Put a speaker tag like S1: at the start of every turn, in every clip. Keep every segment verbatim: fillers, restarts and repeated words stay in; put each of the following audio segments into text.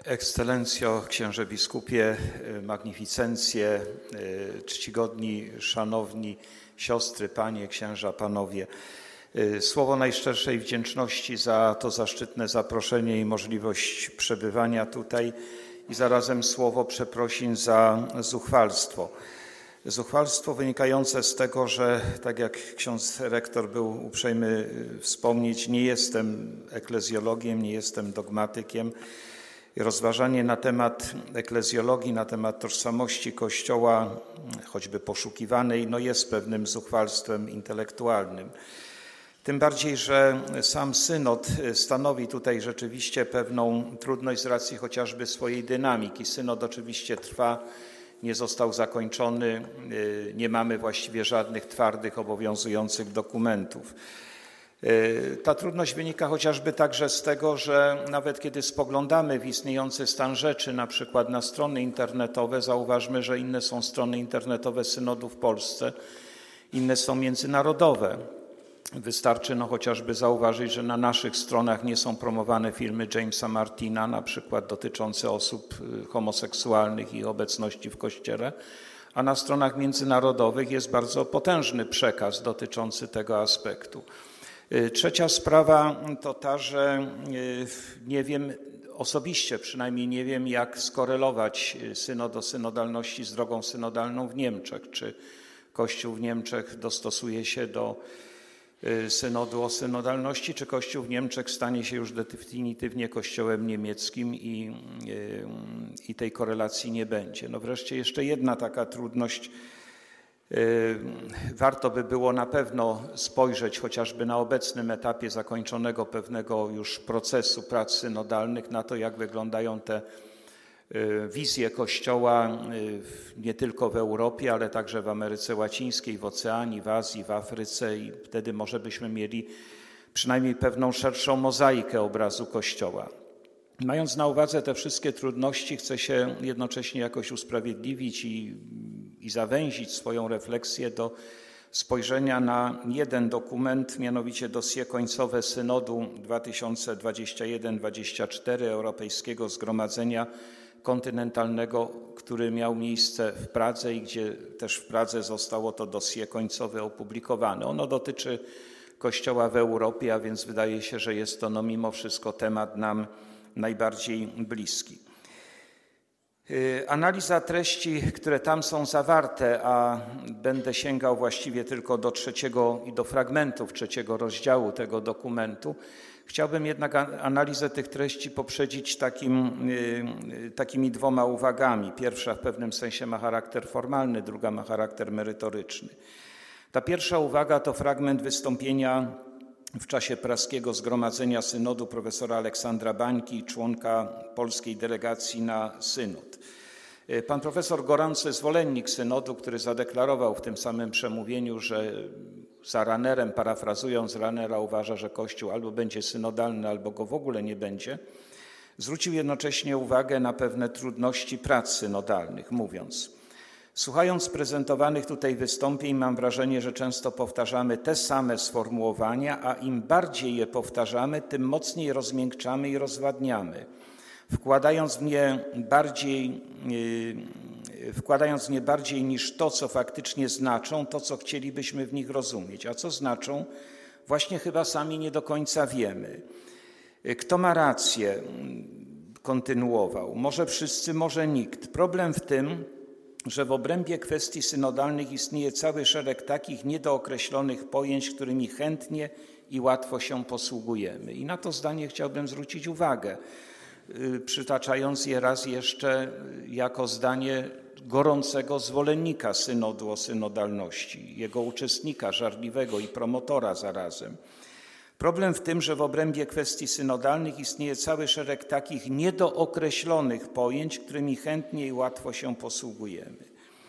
S1: Ekscelencjo, księże biskupie, magnificencje, czcigodni, szanowni siostry, panie, księża, panowie. Słowo najszczerszej wdzięczności za to zaszczytne zaproszenie i możliwość przebywania tutaj i zarazem słowo przeprosin za zuchwalstwo. Zuchwalstwo wynikające z tego, że tak jak ksiądz rektor był uprzejmy wspomnieć, nie jestem eklezjologiem, nie jestem dogmatykiem. Rozważanie na temat eklezjologii, na temat tożsamości Kościoła, choćby poszukiwanej, no jest pewnym zuchwalstwem intelektualnym. Tym bardziej, że sam synod stanowi tutaj rzeczywiście pewną trudność z racji chociażby swojej dynamiki. Synod oczywiście trwa, nie został zakończony, nie mamy właściwie żadnych twardych, obowiązujących dokumentów. Ta trudność wynika chociażby także z tego, że nawet kiedy spoglądamy w istniejący stan rzeczy, na przykład na strony internetowe, zauważmy, że inne są strony internetowe synodu w Polsce, inne są międzynarodowe. Wystarczy no chociażby zauważyć, że na naszych stronach nie są promowane filmy Jamesa Martina, na przykład dotyczące osób homoseksualnych i obecności w Kościele, a na stronach międzynarodowych jest bardzo potężny przekaz dotyczący tego aspektu. Trzecia sprawa to ta, że nie wiem, osobiście przynajmniej nie wiem, jak skorelować synod do synodalności z drogą synodalną w Niemczech. Czy Kościół w Niemczech dostosuje się do synodu o synodalności, czy Kościół w Niemczech stanie się już definitywnie kościołem niemieckim i, i tej korelacji nie będzie. No wreszcie jeszcze jedna taka trudność. Warto by było na pewno spojrzeć chociażby na obecnym etapie zakończonego pewnego już procesu prac synodalnych na to, jak wyglądają te wizje Kościoła nie tylko w Europie, ale także w Ameryce Łacińskiej, w Oceanii, w Azji, w Afryce i wtedy może byśmy mieli przynajmniej pewną szerszą mozaikę obrazu Kościoła. Mając na uwadze te wszystkie trudności, chcę się jednocześnie jakoś usprawiedliwić i, i zawęzić swoją refleksję do spojrzenia na jeden dokument, mianowicie dossier końcowe Synodu dwa tysiące dwudziestego pierwszego do dwudziestego czwartego Europejskiego Zgromadzenia Kontynentalnego, który miał miejsce w Pradze i gdzie też w Pradze zostało to dossier końcowe opublikowane. Ono dotyczy Kościoła w Europie, a więc wydaje się, że jest to no mimo wszystko temat nam najbardziej bliski. Analiza treści, które tam są zawarte, a będę sięgał właściwie tylko do trzeciego i do fragmentów trzeciego rozdziału tego dokumentu. Chciałbym jednak analizę tych treści poprzedzić takim, takimi dwoma uwagami. Pierwsza w pewnym sensie ma charakter formalny, druga ma charakter merytoryczny. Ta pierwsza uwaga to fragment wystąpienia w czasie praskiego zgromadzenia synodu profesora Aleksandra Bańki, członka polskiej delegacji na synod. Pan profesor gorący zwolennik synodu, który zadeklarował w tym samym przemówieniu, że za Ranerem, parafrazując Ranera, uważa, że Kościół albo będzie synodalny, albo go w ogóle nie będzie, zwrócił jednocześnie uwagę na pewne trudności prac synodalnych, mówiąc: słuchając prezentowanych tutaj wystąpień, mam wrażenie, że często powtarzamy te same sformułowania, a im bardziej je powtarzamy, tym mocniej rozmiękczamy i rozwadniamy, wkładając w nie bardziej, yy, wkładając w nie bardziej niż to, co faktycznie znaczą, to, co chcielibyśmy w nich rozumieć. A co znaczą? Właśnie chyba sami nie do końca wiemy. Kto ma rację? Kontynuował. Może wszyscy, może nikt. Problem w tym, że w obrębie kwestii synodalnych istnieje cały szereg takich niedookreślonych pojęć, którymi chętnie i łatwo się posługujemy. I na to zdanie chciałbym zwrócić uwagę, przytaczając je raz jeszcze jako zdanie gorącego zwolennika synodu o synodalności, jego uczestnika żarliwego i promotora zarazem. Problem w tym, że w obrębie kwestii synodalnych istnieje cały szereg takich niedookreślonych pojęć, którymi chętnie i łatwo się posługujemy.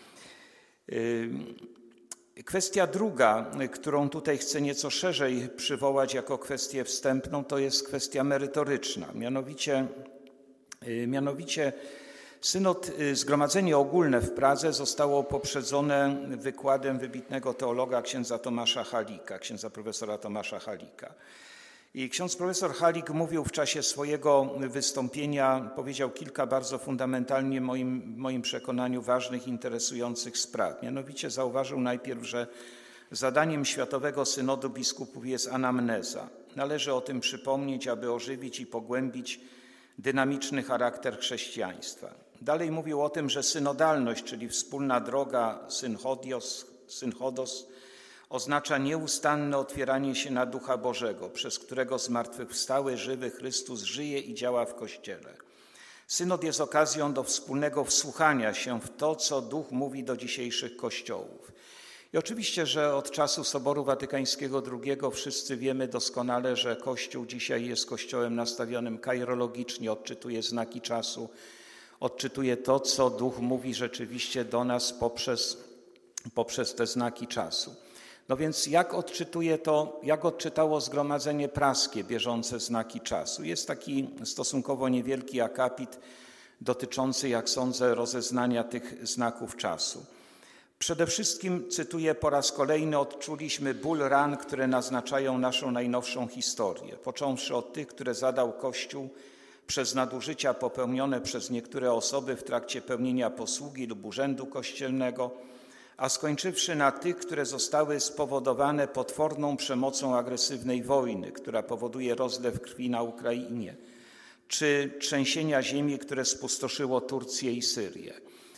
S1: Kwestia druga, którą tutaj chcę nieco szerzej przywołać jako kwestię wstępną, to jest kwestia merytoryczna. Mianowicie, mianowicie synod, zgromadzenie ogólne w Pradze zostało poprzedzone wykładem wybitnego teologa księdza Tomasza Halika, księdza profesora Tomasza Halika. I ksiądz profesor Halik mówił w czasie swojego wystąpienia, powiedział kilka bardzo fundamentalnie moim, w moim przekonaniu ważnych, interesujących spraw. Mianowicie zauważył najpierw, że zadaniem Światowego Synodu Biskupów jest anamneza. Należy o tym przypomnieć, aby ożywić i pogłębić dynamiczny charakter chrześcijaństwa. Dalej mówił o tym, że synodalność, czyli wspólna droga synchodios, synchodos, oznacza nieustanne otwieranie się na Ducha Bożego, przez którego zmartwychwstały, żywy Chrystus żyje i działa w Kościele. Synod jest okazją do wspólnego wsłuchania się w to, co Duch mówi do dzisiejszych kościołów. I oczywiście, że od czasu Soboru Watykańskiego drugiego wszyscy wiemy doskonale, że Kościół dzisiaj jest kościołem nastawionym kairologicznie, odczytuje znaki czasu, odczytuje to, co Duch mówi rzeczywiście do nas poprzez, poprzez te znaki czasu. No więc jak odczytuje to, jak odczytało Zgromadzenie Praskie bieżące znaki czasu? Jest taki stosunkowo niewielki akapit dotyczący, jak sądzę, rozeznania tych znaków czasu. Przede wszystkim, cytuję po raz kolejny, odczuliśmy ból ran, które naznaczają naszą najnowszą historię, począwszy od tych, które zadał Kościół przez nadużycia popełnione przez niektóre osoby w trakcie pełnienia posługi lub urzędu kościelnego, a skończywszy na tych, które zostały spowodowane potworną przemocą agresywnej wojny, która powoduje rozlew krwi na Ukrainie, czy trzęsienia ziemi, które spustoszyło Turcję i Syrię.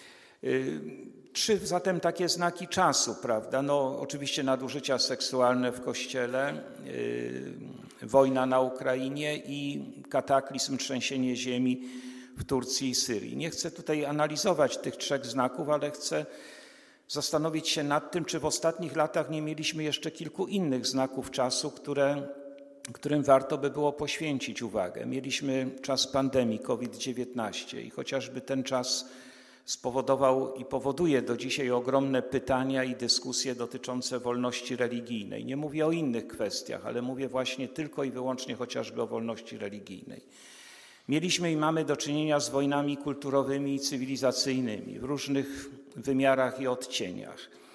S1: Trzy zatem takie znaki czasu, prawda? No, oczywiście nadużycia seksualne w Kościele, yy, wojna na Ukrainie i kataklizm, trzęsienie ziemi w Turcji i Syrii. Nie chcę tutaj analizować tych trzech znaków, ale chcę zastanowić się nad tym, czy w ostatnich latach nie mieliśmy jeszcze kilku innych znaków czasu, które, którym warto by było poświęcić uwagę. Mieliśmy czas pandemii kowid dziewiętnaście i chociażby ten czas spowodował i powoduje do dzisiaj ogromne pytania i dyskusje dotyczące wolności religijnej. Nie mówię o innych kwestiach, ale mówię właśnie tylko i wyłącznie chociażby o wolności religijnej. Mieliśmy i mamy do czynienia z wojnami kulturowymi i cywilizacyjnymi w różnych wymiarach i odcieniach.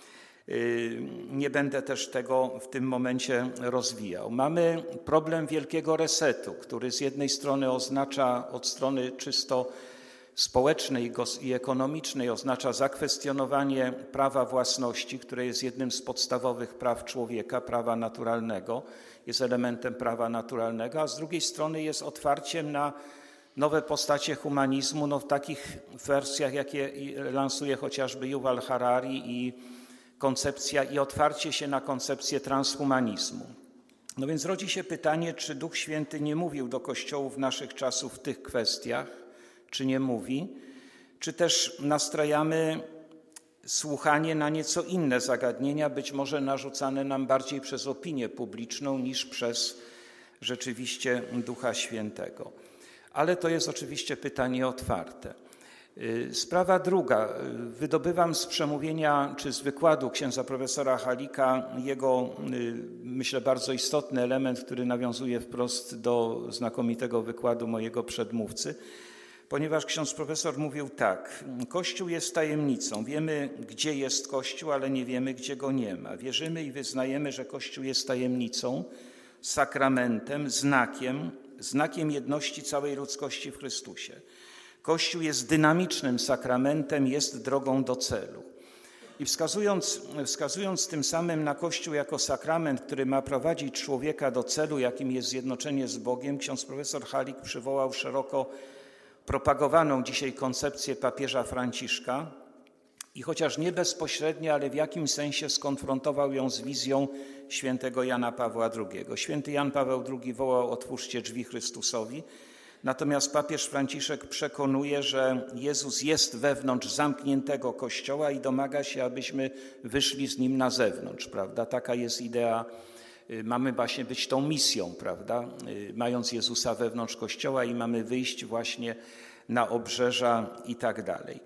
S1: Nie będę też tego w tym momencie rozwijał. Mamy problem wielkiego resetu, który z jednej strony oznacza od strony czysto społecznej i ekonomicznej oznacza zakwestionowanie prawa własności, które jest jednym z podstawowych praw człowieka, prawa naturalnego, jest elementem prawa naturalnego, a z drugiej strony jest otwarciem na nowe postacie humanizmu, no w takich wersjach, jakie lansuje chociażby Yuval Harari i koncepcja i otwarcie się na koncepcję transhumanizmu. No więc rodzi się pytanie, czy Duch Święty nie mówił do kościołów naszych czasów w tych kwestiach, czy nie mówi, czy też nastrajamy słuchanie na nieco inne zagadnienia, być może narzucane nam bardziej przez opinię publiczną niż przez rzeczywiście Ducha Świętego. Ale to jest oczywiście pytanie otwarte. Sprawa druga. Wydobywam z przemówienia czy z wykładu księdza profesora Halika jego, myślę, bardzo istotny element, który nawiązuje wprost do znakomitego wykładu mojego przedmówcy, ponieważ ksiądz profesor mówił tak: Kościół jest tajemnicą. Wiemy, gdzie jest Kościół, ale nie wiemy, gdzie go nie ma. Wierzymy i wyznajemy, że Kościół jest tajemnicą, sakramentem, znakiem, znakiem jedności całej ludzkości w Chrystusie. Kościół jest dynamicznym sakramentem, jest drogą do celu. I wskazując, wskazując tym samym na Kościół jako sakrament, który ma prowadzić człowieka do celu, jakim jest zjednoczenie z Bogiem, ksiądz profesor Halik przywołał szeroko propagowaną dzisiaj koncepcję papieża Franciszka i chociaż nie bezpośrednio, ale w jakimś sensie skonfrontował ją z wizją świętego Jana Pawła drugiego. Święty Jan Paweł drugi wołał: otwórzcie drzwi Chrystusowi. Natomiast papież Franciszek przekonuje, że Jezus jest wewnątrz zamkniętego Kościoła i domaga się, abyśmy wyszli z Nim na zewnątrz, prawda? Taka jest idea. Mamy właśnie być tą misją, prawda? Mając Jezusa wewnątrz Kościoła i mamy wyjść właśnie na obrzeża i tak dalej.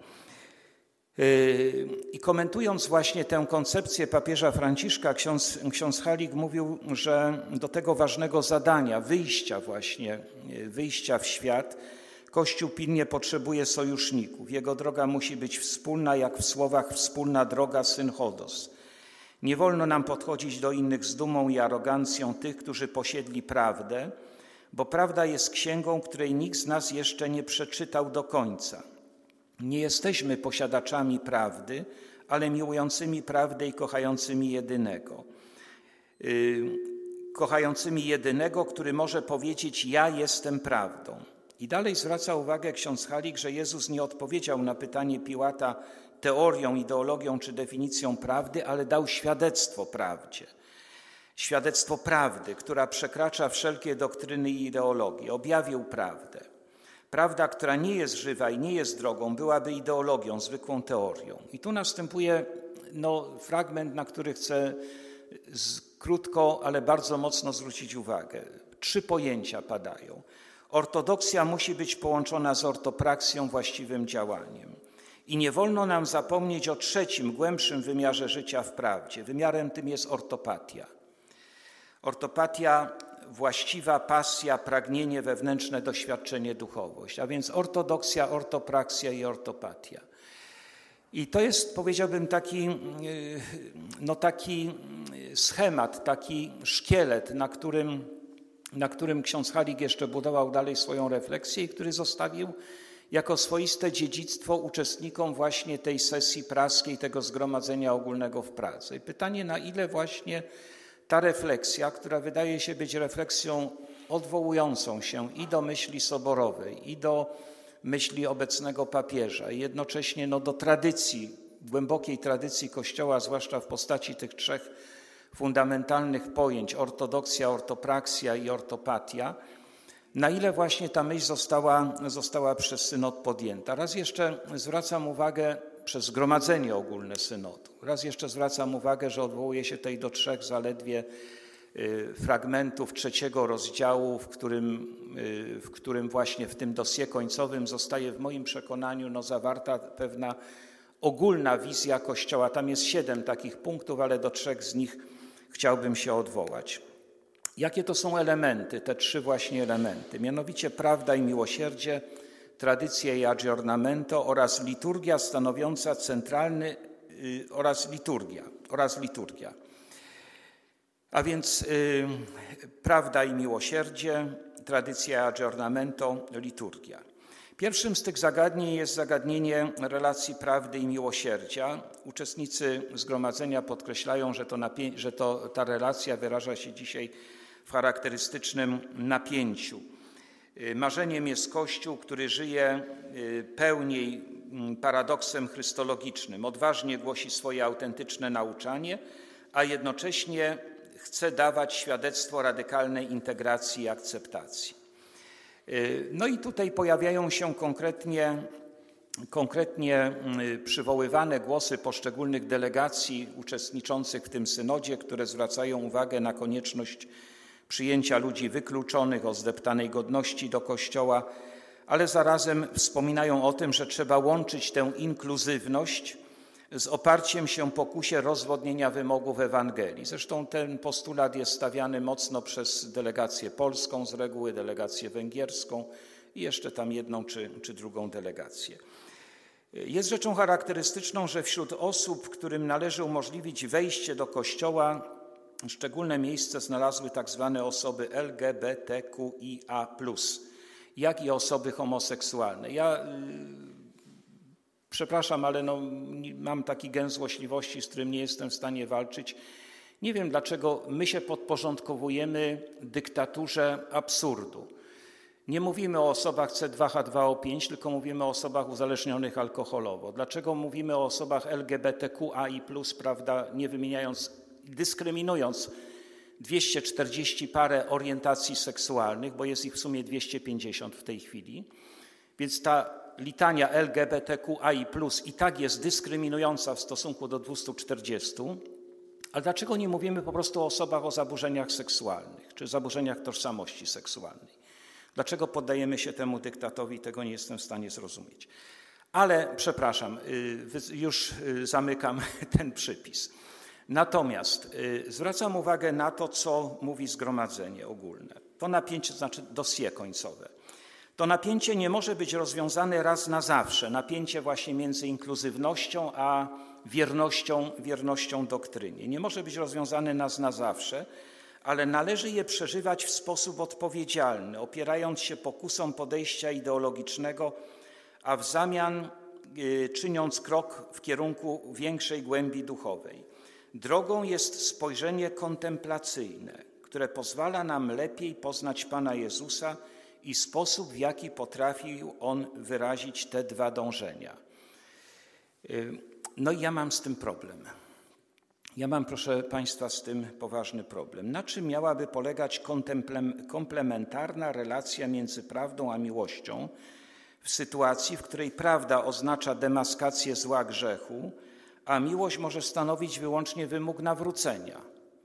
S1: I komentując właśnie tę koncepcję papieża Franciszka, ksiądz, ksiądz Halik mówił, że do tego ważnego zadania, wyjścia właśnie, wyjścia w świat, Kościół pilnie potrzebuje sojuszników. Jego droga musi być wspólna, jak w słowach wspólna droga synchodos. Nie wolno nam podchodzić do innych z dumą i arogancją tych, którzy posiedli prawdę, bo prawda jest księgą, której nikt z nas jeszcze nie przeczytał do końca. Nie jesteśmy posiadaczami prawdy, ale miłującymi prawdę i kochającymi jedynego. Yy, kochającymi jedynego, który może powiedzieć: ja jestem prawdą. I dalej zwraca uwagę ksiądz Halik, że Jezus nie odpowiedział na pytanie Piłata teorią, ideologią czy definicją prawdy, ale dał świadectwo prawdzie. Świadectwo prawdy, która przekracza wszelkie doktryny i ideologie. Objawił prawdę. Prawda, która nie jest żywa i nie jest drogą, byłaby ideologią, zwykłą teorią. I tu następuje no, fragment, na który chcę z, krótko, ale bardzo mocno zwrócić uwagę. Trzy pojęcia padają. Ortodoksja musi być połączona z ortopraksją, właściwym działaniem. I nie wolno nam zapomnieć o trzecim, głębszym wymiarze życia w prawdzie. Wymiarem tym jest ortopatia. Ortopatia, właściwa pasja, pragnienie wewnętrzne, doświadczenie, duchowość. A więc ortodoksja, ortopraksja i ortopatia. I to jest, powiedziałbym, taki, no taki schemat, taki szkielet, na którym, na którym ksiądz Halik jeszcze budował dalej swoją refleksję i który zostawił jako swoiste dziedzictwo uczestnikom właśnie tej sesji praskiej, tego zgromadzenia ogólnego w Pradze. I pytanie, na ile właśnie ta refleksja, która wydaje się być refleksją odwołującą się i do myśli soborowej, i do myśli obecnego papieża, i jednocześnie no, do tradycji, głębokiej tradycji Kościoła, zwłaszcza w postaci tych trzech fundamentalnych pojęć, ortodoksja, ortopraksja i ortopatia, na ile właśnie ta myśl została, została przez synod podjęta. Raz jeszcze zwracam uwagę, przez zgromadzenie ogólne synodu, raz jeszcze zwracam uwagę, że odwołuje się tutaj do trzech zaledwie fragmentów trzeciego rozdziału, w którym, w którym właśnie w tym dossier końcowym zostaje w moim przekonaniu no, zawarta pewna ogólna wizja Kościoła. Tam jest siedem takich punktów, ale do trzech z nich chciałbym się odwołać. Jakie to są elementy, te trzy właśnie elementy? Mianowicie prawda i miłosierdzie, tradycja i aggiornamento oraz liturgia stanowiąca centralny yy, oraz liturgia, oraz liturgia. A więc yy, prawda i miłosierdzie, tradycja i aggiornamento, liturgia. Pierwszym z tych zagadnień jest zagadnienie relacji prawdy i miłosierdzia. Uczestnicy zgromadzenia podkreślają, że, to napię- że to, ta relacja wyraża się dzisiaj w charakterystycznym napięciu. Marzeniem jest Kościół, który żyje pełniej paradoksem chrystologicznym, odważnie głosi swoje autentyczne nauczanie, a jednocześnie chce dawać świadectwo radykalnej integracji i akceptacji. No i tutaj pojawiają się konkretnie, konkretnie przywoływane głosy poszczególnych delegacji uczestniczących w tym synodzie, które zwracają uwagę na konieczność przyjęcia ludzi wykluczonych, o zdeptanej godności do Kościoła, ale zarazem wspominają o tym, że trzeba łączyć tę inkluzywność z oparciem się pokusie rozwodnienia wymogów Ewangelii. Zresztą ten postulat jest stawiany mocno przez delegację polską z reguły, delegację węgierską i jeszcze tam jedną czy, czy drugą delegację. Jest rzeczą charakterystyczną, że wśród osób, którym należy umożliwić wejście do Kościoła, szczególne miejsce znalazły tak zwane osoby L G B T Q I A plus, jak i osoby homoseksualne. Ja przepraszam, ale no, mam taki gęz złośliwości, z którym nie jestem w stanie walczyć. Nie wiem, dlaczego my się podporządkowujemy dyktaturze absurdu. Nie mówimy o osobach C dwa H dwa O pięć, tylko mówimy o osobach uzależnionych alkoholowo. Dlaczego mówimy o osobach L G B T Q A I plus, prawda, nie wymieniając, dyskryminując dwieście czterdzieści parę orientacji seksualnych, bo jest ich w sumie dwieście pięćdziesiąt w tej chwili. Więc ta litania L G B T Q A I plus i tak jest dyskryminująca w stosunku do dwieście czterdzieści. Ale dlaczego nie mówimy po prostu o osobach o zaburzeniach seksualnych czy zaburzeniach tożsamości seksualnej? Dlaczego poddajemy się temu dyktatowi? Tego nie jestem w stanie zrozumieć. Ale przepraszam, już zamykam ten przypis. Natomiast zwracam uwagę na to, co mówi zgromadzenie ogólne. To napięcie, to znaczy dossier końcowe. To napięcie nie może być rozwiązane raz na zawsze. Napięcie właśnie między inkluzywnością a wiernością, wiernością doktrynie. Nie może być rozwiązane raz na zawsze, ale należy je przeżywać w sposób odpowiedzialny, opierając się pokusom podejścia ideologicznego, a w zamian y, czyniąc krok w kierunku większej głębi duchowej. Drogą jest spojrzenie kontemplacyjne, które pozwala nam lepiej poznać Pana Jezusa i sposób, w jaki potrafił On wyrazić te dwa dążenia. No i ja mam z tym problem. Ja mam, proszę Państwa, z tym poważny problem. Na czym miałaby polegać komplementarna relacja między prawdą a miłością w sytuacji, w której prawda oznacza demaskację zła grzechu, a miłość może stanowić wyłącznie wymóg nawrócenia?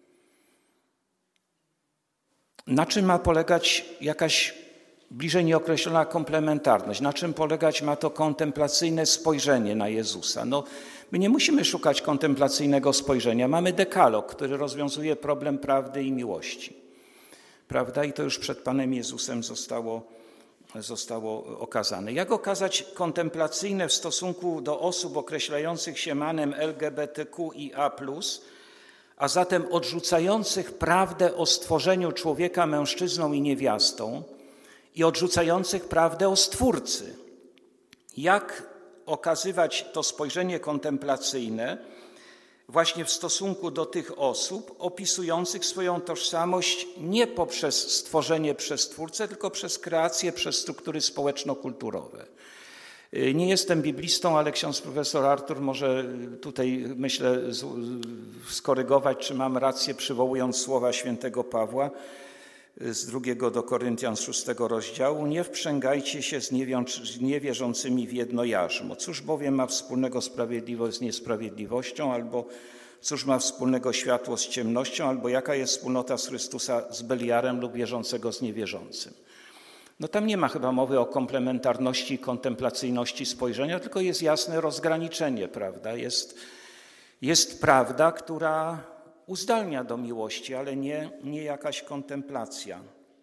S1: Na czym ma polegać jakaś bliżej nieokreślona komplementarność? Na czym polegać ma to kontemplacyjne spojrzenie na Jezusa? No, my nie musimy szukać kontemplacyjnego spojrzenia. Mamy dekalog, który rozwiązuje problem prawdy i miłości. Prawda? I to już przed Panem Jezusem zostało, zostało okazane. Jak okazać kontemplacyjne w stosunku do osób określających się mianem L G B T Q i A plus, a zatem odrzucających prawdę o stworzeniu człowieka mężczyzną i niewiastą i odrzucających prawdę o Stwórcy? Jak okazywać to spojrzenie kontemplacyjne właśnie w stosunku do tych osób opisujących swoją tożsamość nie poprzez stworzenie przez Stwórcę, tylko przez kreację, przez struktury społeczno-kulturowe? Nie jestem biblistą, ale ksiądz profesor Artur może tutaj, myślę, skorygować, czy mam rację, przywołując słowa świętego Pawła z drugiego do Koryntian z szóstego rozdziału. Nie wprzęgajcie się z niewierzącymi w jedno jarzmo. Cóż bowiem ma wspólnego sprawiedliwość z niesprawiedliwością, albo cóż ma wspólnego światło z ciemnością, albo jaka jest wspólnota z Chrystusa z Beliarem lub wierzącego z niewierzącym? No tam nie ma chyba mowy o komplementarności i kontemplacyjności spojrzenia, tylko jest jasne rozgraniczenie, prawda? Jest, jest prawda, która uzdalnia do miłości, ale nie, nie jakaś kontemplacja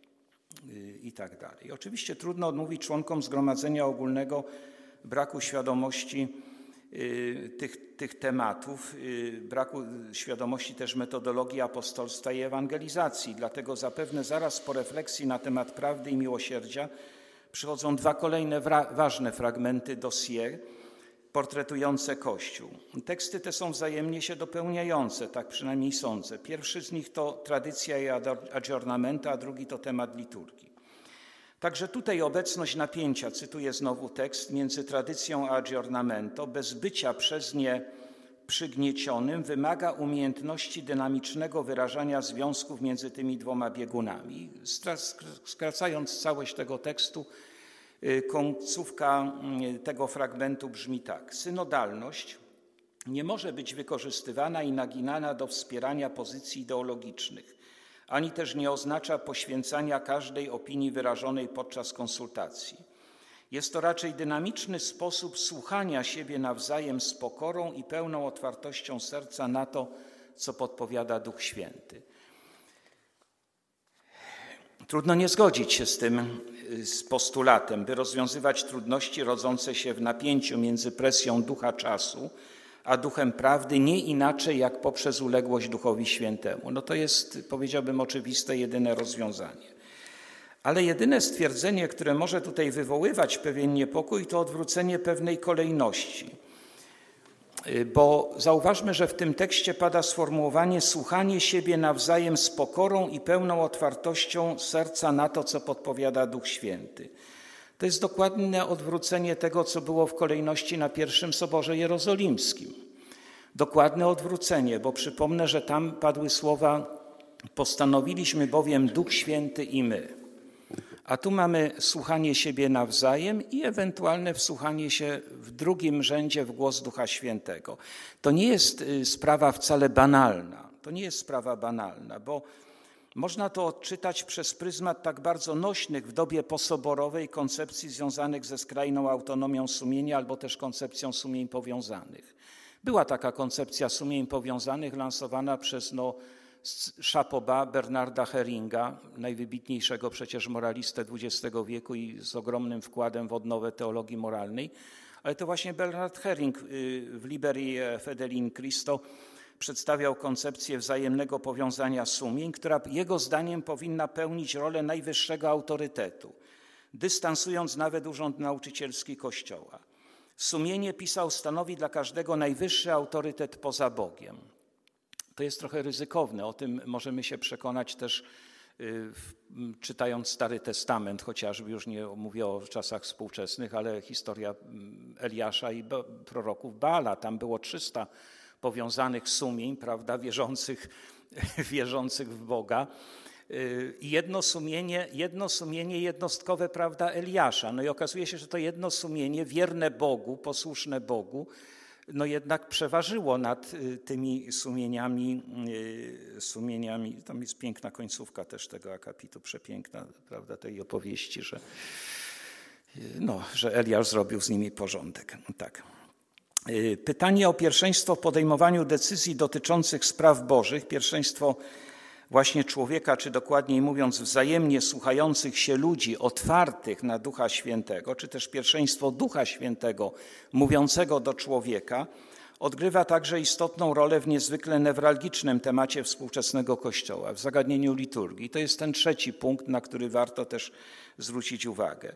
S1: i tak dalej. Oczywiście trudno odmówić członkom Zgromadzenia Ogólnego braku świadomości tych, tych tematów, braku świadomości też metodologii apostolstwa i ewangelizacji. Dlatego zapewne zaraz po refleksji na temat prawdy i miłosierdzia przychodzą dwa kolejne ważne fragmenty dossier portretujące Kościół. Teksty te są wzajemnie się dopełniające, tak przynajmniej sądzę. Pierwszy z nich to tradycja i aggiornamento, a drugi to temat liturgii. Także tutaj obecność napięcia, cytuję znowu tekst, między tradycją a aggiornamento, bez bycia przez nie przygniecionym, wymaga umiejętności dynamicznego wyrażania związków między tymi dwoma biegunami. Skracając całość tego tekstu, końcówka tego fragmentu brzmi tak. Synodalność nie może być wykorzystywana i naginana do wspierania pozycji ideologicznych, ani też nie oznacza poświęcania każdej opinii wyrażonej podczas konsultacji. Jest to raczej dynamiczny sposób słuchania siebie nawzajem z pokorą i pełną otwartością serca na to, co podpowiada Duch Święty. Trudno nie zgodzić się z tym z postulatem, by rozwiązywać trudności rodzące się w napięciu między presją ducha czasu a duchem prawdy nie inaczej jak poprzez uległość Duchowi Świętemu. No to jest, powiedziałbym, oczywiste, jedyne rozwiązanie. Ale jedyne stwierdzenie, które może tutaj wywoływać pewien niepokój, to odwrócenie pewnej kolejności. Bo zauważmy, że w tym tekście pada sformułowanie słuchanie siebie nawzajem z pokorą i pełną otwartością serca na to, co podpowiada Duch Święty. To jest dokładne odwrócenie tego, co było w kolejności na pierwszym Soborze Jerozolimskim. Dokładne odwrócenie, bo przypomnę, że tam padły słowa: postanowiliśmy bowiem Duch Święty i my. A tu mamy słuchanie siebie nawzajem i ewentualne wsłuchanie się w drugim rzędzie w głos Ducha Świętego. To nie jest sprawa wcale banalna. To nie jest sprawa banalna, bo można to odczytać przez pryzmat tak bardzo nośnych w dobie posoborowej koncepcji związanych ze skrajną autonomią sumienia albo też koncepcją sumień powiązanych. Była taka koncepcja sumień powiązanych lansowana przez no, Chapoba, Bernarda Heringa, najwybitniejszego przecież moralistę dwudziestego wieku i z ogromnym wkładem w odnowę teologii moralnej. Ale to właśnie Bernard Hering w Liberi Fidei in Christo przedstawiał koncepcję wzajemnego powiązania sumień, która jego zdaniem powinna pełnić rolę najwyższego autorytetu, dystansując nawet urząd nauczycielski Kościoła. Sumienie, pisał, stanowi dla każdego najwyższy autorytet poza Bogiem. To jest trochę ryzykowne, o tym możemy się przekonać też czytając Stary Testament, chociażby już nie mówię o czasach współczesnych, ale historia Eliasza i proroków Baala. Tam było trzysta powiązanych sumień, prawda, wierzących, wierzących w Boga. I jedno sumienie, jedno sumienie jednostkowe, prawda, Eliasza. No i okazuje się, że to jedno sumienie wierne Bogu, posłuszne Bogu, no jednak przeważyło nad tymi sumieniami, sumieniami. Tam jest piękna końcówka też tego akapitu, przepiękna, prawda, tej opowieści, że, no, że Eliasz zrobił z nimi porządek. Tak. Pytanie o pierwszeństwo w podejmowaniu decyzji dotyczących spraw bożych, pierwszeństwo właśnie człowieka, czy dokładniej mówiąc wzajemnie słuchających się ludzi, otwartych na Ducha Świętego, czy też pierwszeństwo Ducha Świętego mówiącego do człowieka, odgrywa także istotną rolę w niezwykle newralgicznym temacie współczesnego Kościoła, w zagadnieniu liturgii. To jest ten trzeci punkt, na który warto też zwrócić uwagę.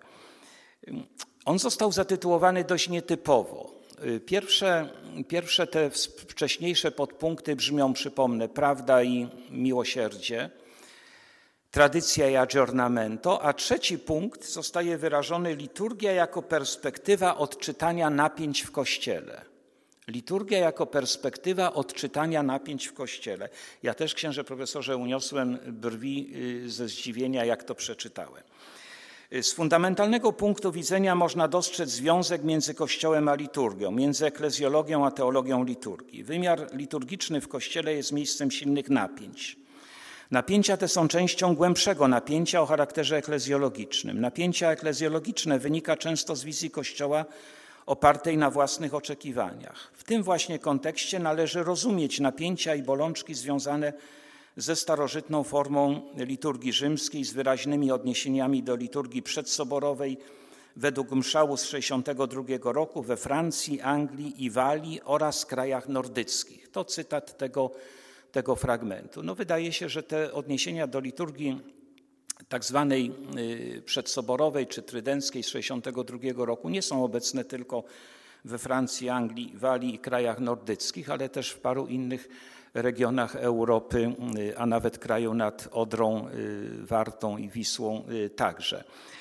S1: On został zatytułowany dość nietypowo. Pierwsze, pierwsze te wcześniejsze podpunkty brzmią, przypomnę, prawda i miłosierdzie, tradycja i aggiornamento, a trzeci punkt zostaje wyrażony liturgia jako perspektywa odczytania napięć w Kościele. Liturgia jako perspektywa odczytania napięć w Kościele. Ja też, księże profesorze, uniosłem brwi ze zdziwienia, jak to przeczytałem. Z fundamentalnego punktu widzenia można dostrzec związek między Kościołem a liturgią, między eklezjologią a teologią liturgii. Wymiar liturgiczny w Kościele jest miejscem silnych napięć. Napięcia te są częścią głębszego napięcia o charakterze eklezjologicznym. Napięcia eklezjologiczne wynika często z wizji Kościoła opartej na własnych oczekiwaniach. W tym właśnie kontekście należy rozumieć napięcia i bolączki związane ze starożytną formą liturgii rzymskiej, z wyraźnymi odniesieniami do liturgii przedsoborowej według mszału z sześćdziesiątego drugiego roku we Francji, Anglii i Walii oraz krajach nordyckich. To cytat tego, tego fragmentu. No wydaje się, że te odniesienia do liturgii tak zwanej przedsoborowej czy trydenckiej z sześćdziesiątego drugiego roku nie są obecne tylko we Francji, Anglii, Walii i krajach nordyckich, ale też w paru innych regionach Europy, a nawet kraju nad Odrą, Wartą i Wisłą także.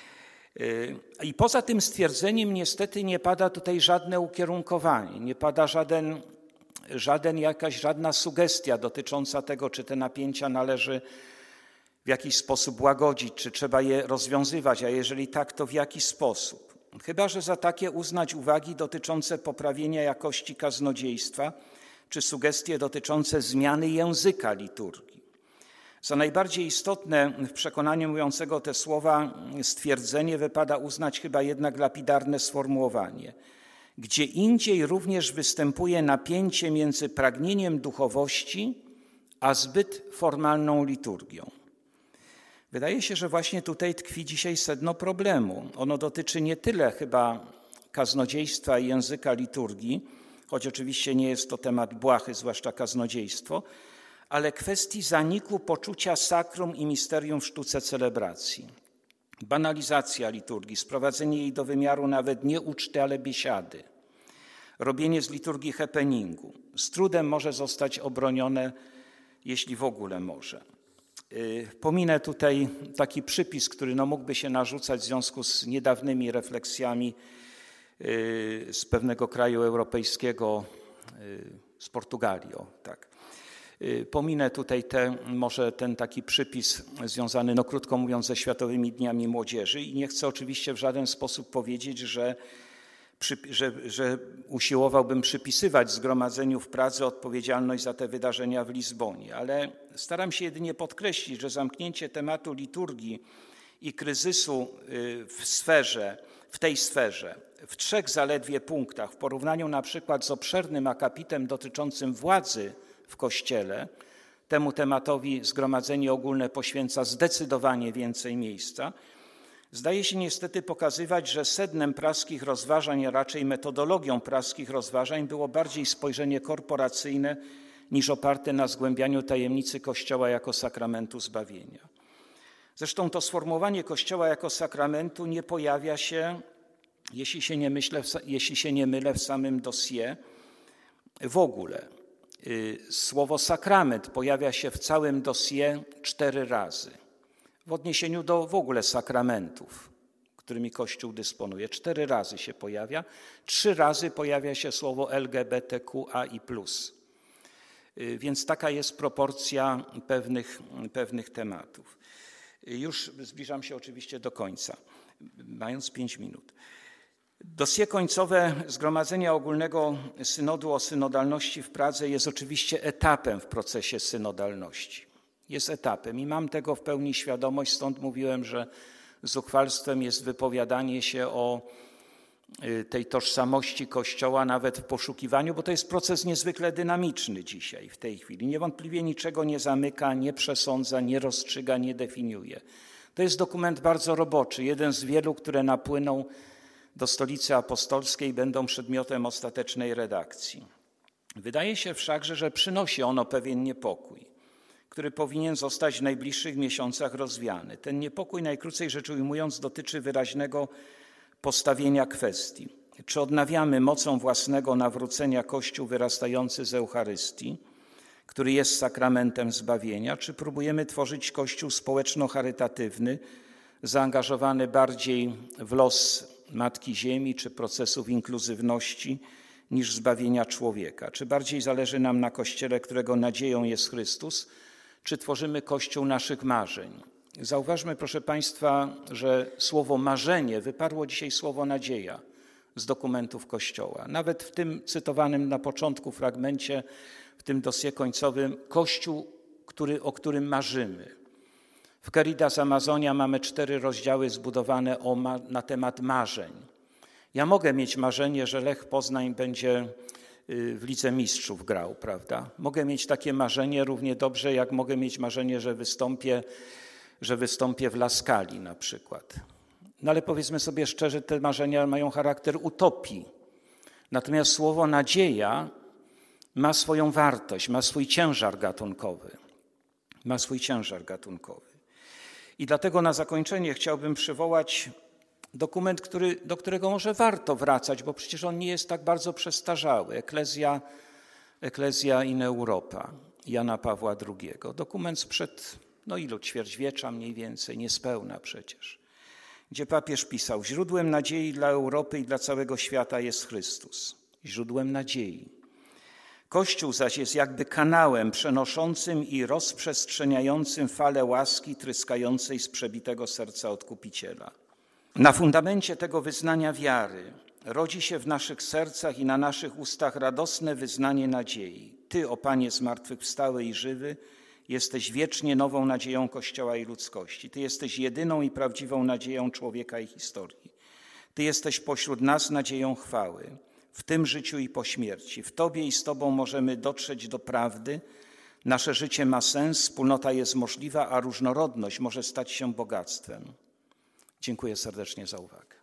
S1: I poza tym stwierdzeniem niestety nie pada tutaj żadne ukierunkowanie, nie pada żaden, żaden jakaś, żadna sugestia dotycząca tego, czy te napięcia należy w jakiś sposób łagodzić, czy trzeba je rozwiązywać, a jeżeli tak, to w jaki sposób. Chyba że za takie uznać uwagi dotyczące poprawienia jakości kaznodziejstwa, czy sugestie dotyczące zmiany języka liturgii. Za najbardziej istotne w przekonaniu mówiącego te słowa stwierdzenie wypada uznać chyba jednak lapidarne sformułowanie. Gdzie indziej również występuje napięcie między pragnieniem duchowości, a zbyt formalną liturgią. Wydaje się, że właśnie tutaj tkwi dzisiaj sedno problemu. Ono dotyczy nie tyle chyba kaznodziejstwa i języka liturgii, choć oczywiście nie jest to temat błahy, zwłaszcza kaznodziejstwo, ale kwestii zaniku poczucia sakrum i misterium w sztuce celebracji. Banalizacja liturgii, sprowadzenie jej do wymiaru nawet nie uczty, ale biesiady. Robienie z liturgii happeningu. Z trudem może zostać obronione, jeśli w ogóle może. Pominę tutaj taki przypis, który no mógłby się narzucać w związku z niedawnymi refleksjami z pewnego kraju europejskiego, z Portugalii, o, tak. Pominę tutaj te, może ten taki przypis związany, no krótko mówiąc, ze Światowymi Dniami Młodzieży i nie chcę oczywiście w żaden sposób powiedzieć, że, że, że usiłowałbym przypisywać Zgromadzeniu w Pradze odpowiedzialność za te wydarzenia w Lizbonie, ale staram się jedynie podkreślić, że zamknięcie tematu liturgii i kryzysu w sferze, w tej sferze, w trzech zaledwie punktach, w porównaniu na przykład z obszernym akapitem dotyczącym władzy w Kościele, temu tematowi Zgromadzenie Ogólne poświęca zdecydowanie więcej miejsca, zdaje się niestety pokazywać, że sednem praskich rozważań, a raczej metodologią praskich rozważań było bardziej spojrzenie korporacyjne niż oparte na zgłębianiu tajemnicy Kościoła jako sakramentu zbawienia. Zresztą to sformułowanie Kościoła jako sakramentu nie pojawia się, jeśli się nie, myślę, jeśli się nie mylę, w samym dossier w ogóle. Słowo sakrament pojawia się w całym dossier cztery razy. W odniesieniu do w ogóle sakramentów, którymi Kościół dysponuje. Cztery razy się pojawia. Trzy razy pojawia się słowo L G B T Q A I plus. Więc taka jest proporcja pewnych, pewnych tematów. Już zbliżam się oczywiście do końca, mając pięć minut. Dossier końcowe Zgromadzenia Ogólnego Synodu o synodalności w Pradze jest oczywiście etapem w procesie synodalności. Jest etapem i mam tego w pełni świadomość, stąd mówiłem, że zuchwalstwem jest wypowiadanie się o tej tożsamości Kościoła nawet w poszukiwaniu, bo to jest proces niezwykle dynamiczny dzisiaj, w tej chwili. Niewątpliwie niczego nie zamyka, nie przesądza, nie rozstrzyga, nie definiuje. To jest dokument bardzo roboczy, jeden z wielu, które napłyną do Stolicy Apostolskiej, będą przedmiotem ostatecznej redakcji. Wydaje się wszakże, że przynosi ono pewien niepokój, który powinien zostać w najbliższych miesiącach rozwiany. Ten niepokój, najkrócej rzecz ujmując, dotyczy wyraźnego postawienia kwestii. Czy odnawiamy mocą własnego nawrócenia Kościół wyrastający z Eucharystii, który jest sakramentem zbawienia, czy próbujemy tworzyć Kościół społeczno-charytatywny, zaangażowany bardziej w los Matki Ziemi czy procesów inkluzywności niż zbawienia człowieka? Czy bardziej zależy nam na Kościele, którego nadzieją jest Chrystus, czy tworzymy Kościół naszych marzeń? Zauważmy, proszę Państwa, że słowo marzenie wyparło dzisiaj słowo nadzieja z dokumentów Kościoła. Nawet w tym cytowanym na początku fragmencie, w tym dossier końcowym, Kościół, który, o którym marzymy. W Caritas Amazonia mamy cztery rozdziały zbudowane o, na temat marzeń. Ja mogę mieć marzenie, że Lech Poznań będzie w Lidze Mistrzów grał, prawda? Mogę mieć takie marzenie równie dobrze, jak mogę mieć marzenie, że wystąpię, że wystąpię w Laskali na przykład. No ale powiedzmy sobie szczerze, te marzenia mają charakter utopii. Natomiast słowo nadzieja ma swoją wartość, ma swój ciężar gatunkowy. Ma swój ciężar gatunkowy. I dlatego na zakończenie chciałbym przywołać dokument, który, do którego może warto wracać, bo przecież on nie jest tak bardzo przestarzały. Eklezja, Eklezja in Europa Jana Pawła drugiego. Dokument sprzed, no ilu, ćwierćwiecza mniej więcej, niespełna przecież. Gdzie papież pisał: źródłem nadziei dla Europy i dla całego świata jest Chrystus. Źródłem nadziei. Kościół zaś jest jakby kanałem przenoszącym i rozprzestrzeniającym falę łaski tryskającej z przebitego serca Odkupiciela. Na fundamencie tego wyznania wiary rodzi się w naszych sercach i na naszych ustach radosne wyznanie nadziei. Ty, o Panie zmartwychwstały i żywy, jesteś wiecznie nową nadzieją Kościoła i ludzkości. Ty jesteś jedyną i prawdziwą nadzieją człowieka i historii. Ty jesteś pośród nas nadzieją chwały, w tym życiu i po śmierci. W Tobie i z Tobą możemy dotrzeć do prawdy. Nasze życie ma sens, wspólnota jest możliwa, a różnorodność może stać się bogactwem. Dziękuję serdecznie za uwagę.